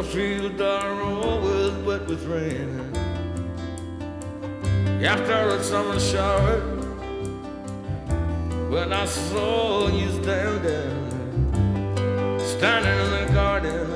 field are always wet with rain. After a summer shower, when I saw you standing in the garden,